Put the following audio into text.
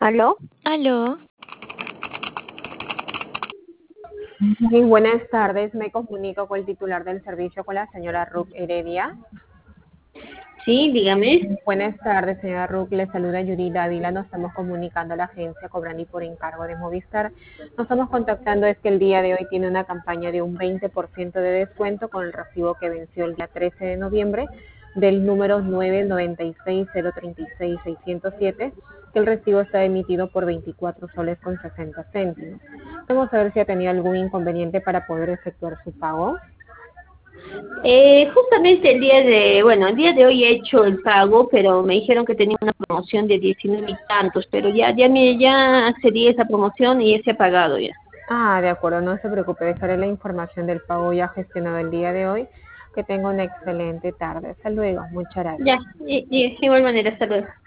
¿Aló? Aló, Muy buenas tardes, me comunico con el titular del servicio, con la señora Ruth Heredia. Sí, dígame. Buenas tardes, señora Ruth, le saluda Yuri Dávila, nos estamos comunicando a la agencia Cobrani por encargo de Movistar. Nos estamos contactando, es que el día de hoy tiene una campaña de un 20% de descuento con el recibo que venció el día 13 de noviembre del número 996036607, que el recibo está emitido por 24 soles con 60 céntimos. Vamos a ver si ha tenido algún inconveniente para poder efectuar su pago. Justamente el día de hoy he hecho el pago, pero me dijeron que tenía una promoción de 19 y tantos, pero ya accedí a esa promoción y ya se ha pagado ya. De acuerdo, no se preocupe, dejaré la información del pago ya gestionado el día de hoy. Que tenga una excelente tarde. Hasta luego, muchas gracias. Ya, igual manera, hasta luego.